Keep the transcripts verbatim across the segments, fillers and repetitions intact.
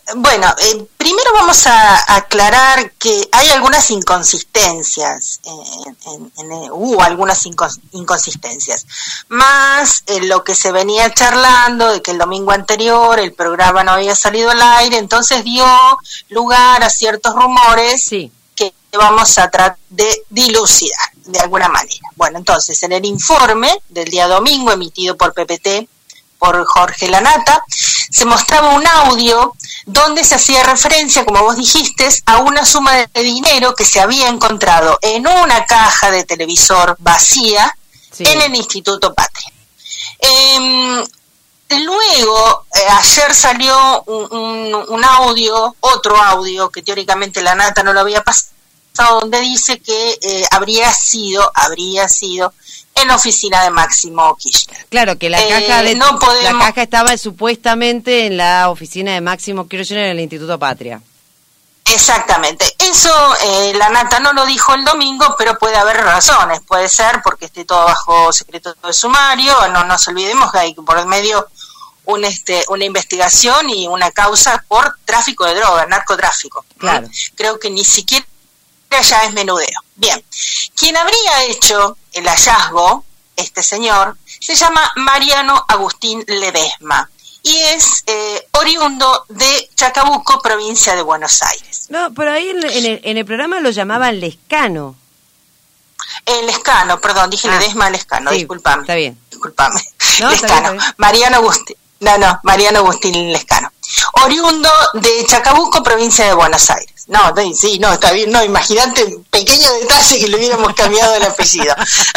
Bueno, eh, primero vamos a aclarar que hay algunas inconsistencias, en, en, en, hubo algunas incons, inconsistencias, más eh, lo que se venía charlando de que el domingo anterior el programa no había salido al aire, entonces dio lugar a ciertos rumores sí. que vamos a tratar de dilucidar de alguna manera. Bueno, entonces en el informe del día domingo emitido por P P T, por Jorge Lanata, se mostraba un audio donde se hacía referencia, como vos dijiste, a una suma de dinero que se había encontrado en una caja de televisor vacía sí. en el Instituto Patria. Eh, luego, eh, ayer salió un, un, un audio, otro audio, que teóricamente Lanata no lo había pasado, donde dice que eh, habría sido, habría sido en la oficina de Máximo Kirchner. Claro, que la eh, caja de, no podemos... la caja estaba supuestamente en la oficina de Máximo Kirchner en el Instituto Patria. Exactamente. Eso eh, Lanata no lo dijo el domingo, pero puede haber razones. Puede ser porque esté todo bajo secreto de sumario. No nos olvidemos que hay por el medio un, este, una investigación y una causa por tráfico de drogas, narcotráfico. Claro. ¿no? Creo que ni siquiera ya es menudeo. Bien, quien habría hecho el hallazgo, este señor, se llama Mariano Agustín Ledesma y es eh, oriundo de Chacabuco, provincia de Buenos Aires. No, pero ahí en el, en el programa lo llamaban Lescano. El Lescano, perdón, dije ah, Ledesma Lescano, sí, disculpame. Está bien. Disculpame. No, Lescano, está bien, está bien. Mariano Agustín. No, no, Mariano Agustín Lescano. Oriundo de Chacabuco, provincia de Buenos Aires. No, no, sí, no, está bien, no, imagínate, pequeño detalle que le hubiéramos cambiado el apellido.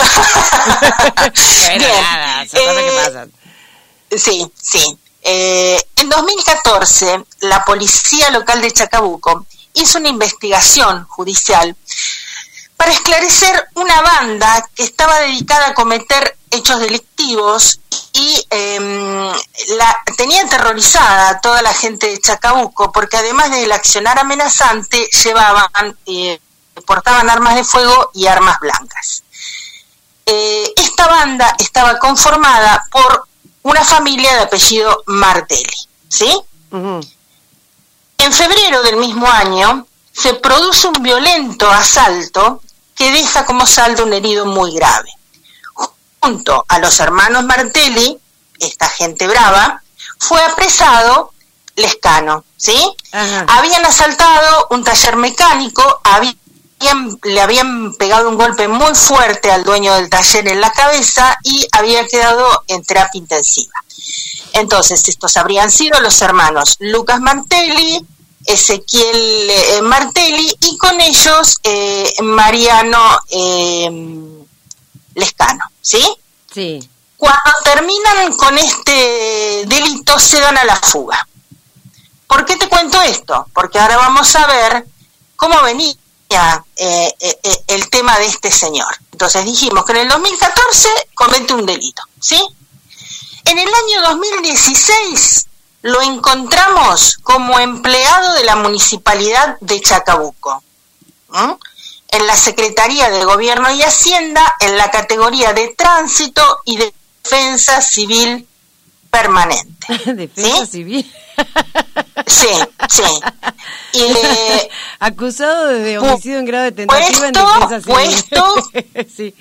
Bueno, bien. Nada, son cosas que pasan. Sí, sí. Eh, en dos mil catorce, la policía local de Chacabuco hizo una investigación judicial para esclarecer una banda que estaba dedicada a cometer hechos delictivos y eh, la tenía aterrorizada a toda la gente de Chacabuco porque además del accionar amenazante llevaban, eh, portaban armas de fuego y armas blancas. Eh, esta banda estaba conformada por una familia de apellido Martelli, ¿sí? Uh-huh. En febrero del mismo año se produce un violento asalto que deja como saldo un herido muy grave. Junto a los hermanos Martelli, esta gente brava, fue apresado Lescano, ¿sí? Ajá. Habían asaltado un taller mecánico, habían, le habían pegado un golpe muy fuerte al dueño del taller en la cabeza y había quedado en terapia intensiva. Entonces, estos habrían sido los hermanos Lucas Martelli, Ezequiel eh, Martelli y con ellos eh, Mariano eh, Lescano, ¿sí? Sí. Cuando terminan con este delito se dan a la fuga. ¿Por qué te cuento esto? Porque ahora vamos a ver cómo venía eh, eh, el tema de este señor. Entonces dijimos que en el dos mil catorce comete un delito, ¿sí? En el año dos mil dieciséis lo encontramos como empleado de la Municipalidad de Chacabuco, ¿Mm? en la Secretaría de Gobierno y Hacienda, en la categoría de Tránsito y Defensa Civil Permanente. ¿Defensa ¿sí? Civil? Sí, sí. Y, eh, acusado de homicidio en grado de tentativa en defensa civil. Puesto, sí.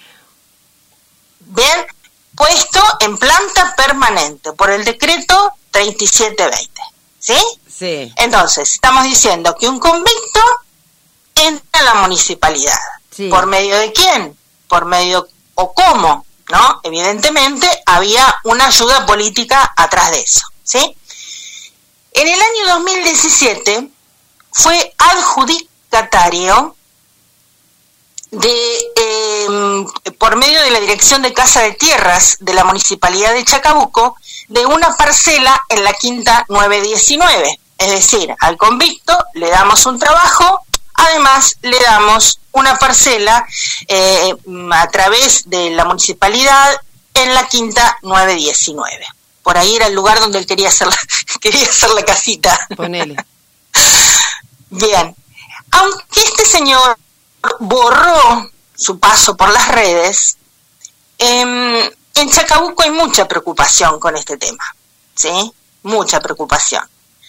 Bien, puesto en planta permanente por el decreto treinta y siete veinte, ¿sí? Sí. Entonces, estamos diciendo que un convicto entra a la municipalidad. Sí. ¿Por medio de quién? Por medio, o cómo, ¿no? Evidentemente había una ayuda política atrás de eso, ¿sí? En el año dos mil diecisiete fue adjudicatario de, eh, por medio de la Dirección de Casa de Tierras de la Municipalidad de Chacabuco, de una parcela en la quinta novecientos diecinueve. Es decir, al convicto le damos un trabajo, además le damos una parcela eh, a través de la municipalidad en la quinta novecientos diecinueve. Por ahí era el lugar donde él quería hacer la, quería hacer la casita. Ponele. Bien. Aunque este señor borró su paso por las redes, eh, en Chacabuco hay mucha preocupación con este tema, ¿sí? Mucha preocupación.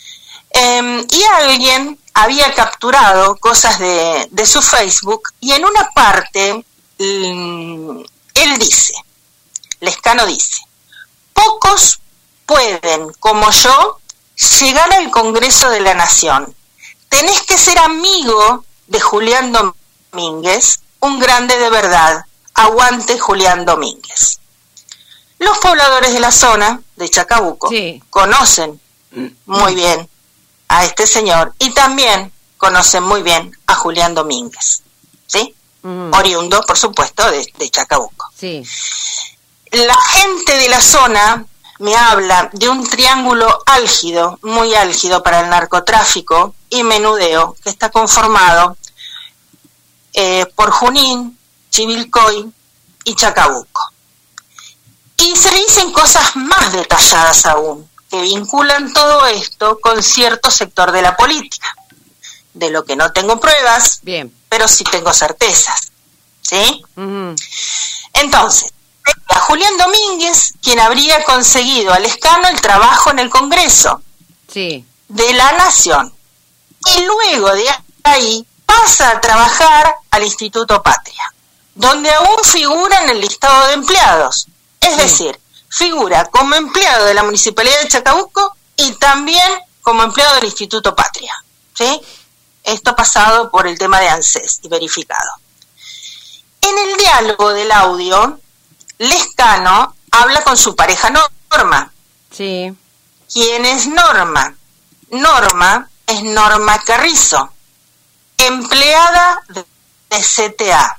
Eh, y alguien había capturado cosas de, de su Facebook y en una parte mm, él dice, Lescano dice, pocos pueden, como yo, llegar al Congreso de la Nación. Tenés que ser amigo de Julián Domínguez, un grande de verdad. Aguante Julián Domínguez. Los pobladores de la zona de Chacabuco sí. conocen muy bien a este señor y también conocen muy bien a Julián Domínguez, ¿sí? Mm. Oriundo, por supuesto, de, de Chacabuco. Sí. La gente de la zona me habla de un triángulo álgido, muy álgido para el narcotráfico y menudeo, que está conformado eh, por Junín, Chivilcoy y Chacabuco. Y se dicen cosas más detalladas aún, que vinculan todo esto con cierto sector de la política, de lo que no tengo pruebas, bien, pero sí tengo certezas, ¿sí? Uh-huh. Entonces, a Julián Domínguez, quien habría conseguido a Lescano el trabajo en el Congreso sí. de la Nación, y luego de ahí pasa a trabajar al Instituto Patria, donde aún figura en el listado de empleados, es sí. decir, figura como empleado de la Municipalidad de Chacabuco y también como empleado del Instituto Patria, ¿sí? Esto pasado por el tema de ANSES y verificado. En el diálogo del audio, Lescano habla con su pareja Norma. Sí. ¿Quién es Norma? Norma es Norma Carrizo, empleada de C T A.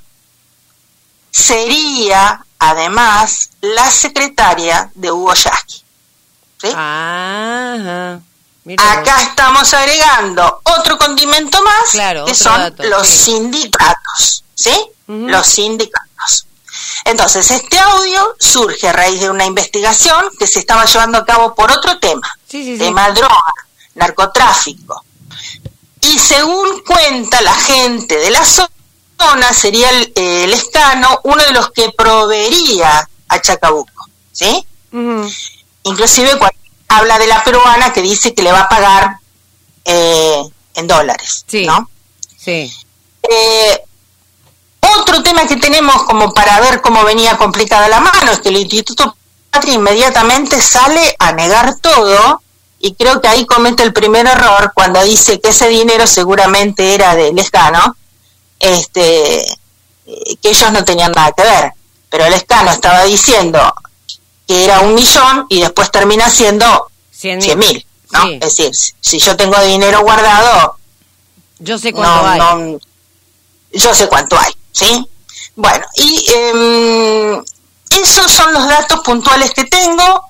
Sería, además, la secretaria de Hugo Yasky. ¿Sí? Ajá. Acá estamos agregando otro condimento más, claro, que son dato, los sí. sindicatos, ¿sí? Uh-huh. Los sindicatos. Entonces, este audio surge a raíz de una investigación que se estaba llevando a cabo por otro tema, sí, sí, tema sí. droga, narcotráfico. Y según cuenta la gente de la zona, sería el, eh, el Lescano uno de los que proveería a Chacabuco, ¿sí? Uh-huh. Inclusive cuando habla de la peruana que dice que le va a pagar eh, en dólares, sí, ¿no? Sí. Eh, otro tema que tenemos como para ver cómo venía complicada la mano es que el Instituto Patria inmediatamente sale a negar todo y creo que ahí comete el primer error cuando dice que ese dinero seguramente era de Lescano, este, que ellos no tenían nada que ver, pero Lescano estaba diciendo que era un millón y después termina siendo cien mil, ¿no? Sí. Es decir, si yo tengo dinero guardado, yo sé cuánto no, hay. No, yo sé cuánto hay, ¿sí? Bueno, y eh, esos son los datos puntuales que tengo.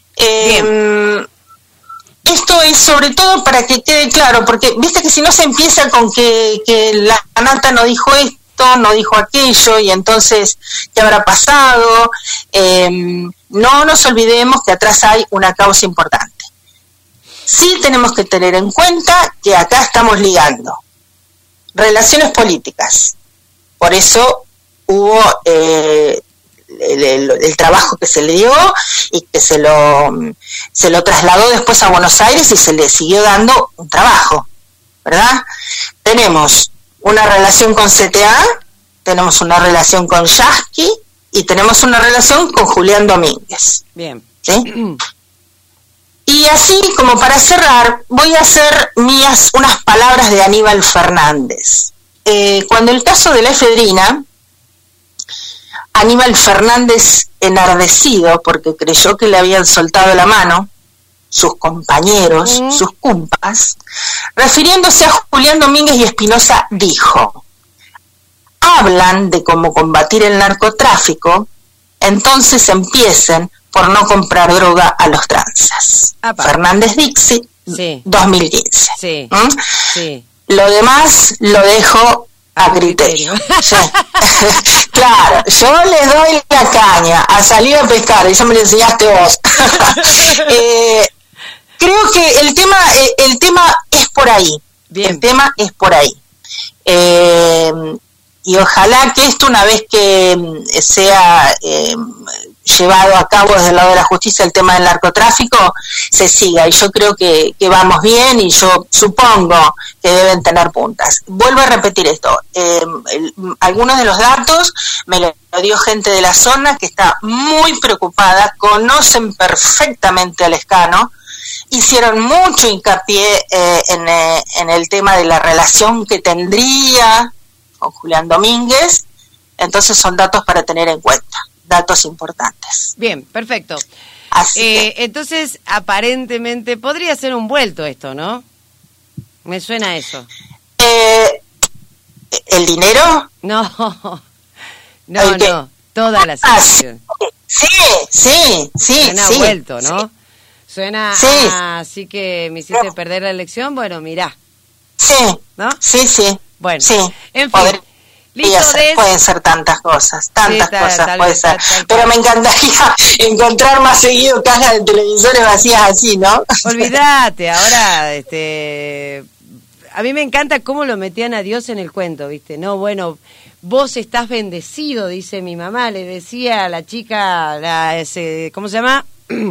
Eh, esto es sobre todo para que quede claro, porque viste que si no se empieza con que, que la Nata no dijo esto, no dijo aquello, y entonces, ¿qué habrá pasado? Eh, no nos olvidemos que atrás hay una causa importante. Sí tenemos que tener en cuenta que acá estamos ligando relaciones políticas. Por eso hubo eh, el, el, el trabajo que se le dio y que se lo, se lo trasladó después a Buenos Aires y se le siguió dando un trabajo, ¿verdad? Tenemos una relación con C T A, tenemos una relación con Yasky y tenemos una relación con Julián Domínguez. Bien. ¿Sí? Y así, como para cerrar, voy a hacer mías unas palabras de Aníbal Fernández. Eh, cuando el caso de la efedrina, Aníbal Fernández, enardecido porque creyó que le habían soltado la mano sus compañeros, mm. sus cumpas, refiriéndose a Julián Domínguez y Espinosa, dijo: hablan de cómo combatir el narcotráfico, entonces empiecen por no comprar droga a los tranzas. Apa. Fernández Dixit, sí. dos mil quince. Sí. ¿Mm? Sí. Lo demás lo dejo a criterio. Sí. Claro, yo le doy la caña a salir a pescar, eso me lo enseñaste vos. eh, creo que el tema, eh, el tema es por ahí. Bien. El tema es por ahí. Eh, y ojalá que esto, una vez que sea eh, llevado a cabo desde el lado de la justicia el tema del narcotráfico se siga, y yo creo que, que vamos bien, y yo supongo que deben tener puntas. Vuelvo a repetir esto, eh, el, algunos de los datos me lo dio gente de la zona que está muy preocupada, conocen perfectamente al Lescano, hicieron mucho hincapié eh, en, eh, en el tema de la relación que tendría con Julián Domínguez, entonces son datos para tener en cuenta, datos importantes. Bien, perfecto. Así eh, que, entonces, aparentemente, podría ser un vuelto esto, ¿no? Me suena eso. Eh, ¿El dinero? No, no, ¿El no, toda la ah, situación. Sí, sí, sí. Suena sí, vuelto, ¿no? Sí. Suena, Sí. ah, así que me hiciste no. perder la elección, bueno, mirá. Sí, ¿no? Sí, sí. Bueno, sí. En fin. Poder, Listo, ser, Des. Pueden ser tantas cosas, tantas sí, tal, cosas tal, puede tal, ser. Tal, tal, Pero tal. me encantaría encontrar más seguido cajas de televisores vacías así, ¿no? Olvídate, ahora, este, a mí me encanta cómo lo metían a Dios en el cuento, ¿viste? No, bueno, vos estás bendecido, dice mi mamá, le decía a la chica, la, ese, ¿cómo se llama?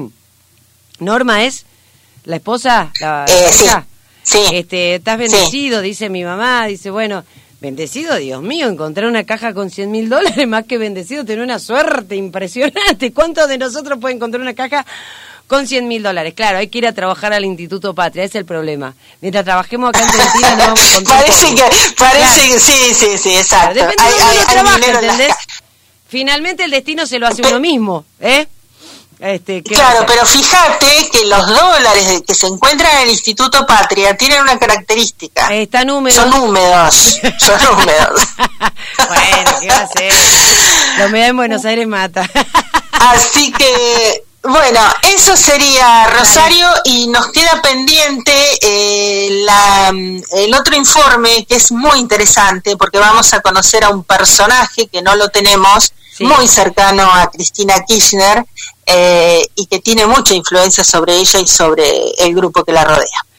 Norma es la esposa, la, eh, la sí, sí. Este, estás bendecido, sí. Dice mi mamá, dice, bueno, bendecido, Dios mío, encontrar una caja con cien mil dólares, más que bendecido, tener una suerte impresionante. ¿Cuántos de nosotros pueden encontrar una caja con cien mil dólares? Claro, hay que ir a trabajar al Instituto Patria, ese es el problema. Mientras trabajemos acá en Trentina no vamos a encontrar. Parece que, parece claro. que sí, sí, sí, exacto. Claro, depende hay, de dónde hay, uno hay trabaja, ¿entendés? La... Finalmente el destino se lo hace uno mismo, ¿eh? Este, claro, pero fíjate que los dólares que se encuentran en el Instituto Patria tienen una característica. Eh, están húmedos. Son húmedos. Son húmedos. Bueno, ¿qué va a hacer? La humedad en Buenos Aires mata. Así que, bueno, eso sería Rosario, y nos queda pendiente eh, la, el otro informe, que es muy interesante porque vamos a conocer a un personaje que no lo tenemos, sí. muy cercano a Cristina Kirchner, eh, y que tiene mucha influencia sobre ella y sobre el grupo que la rodea.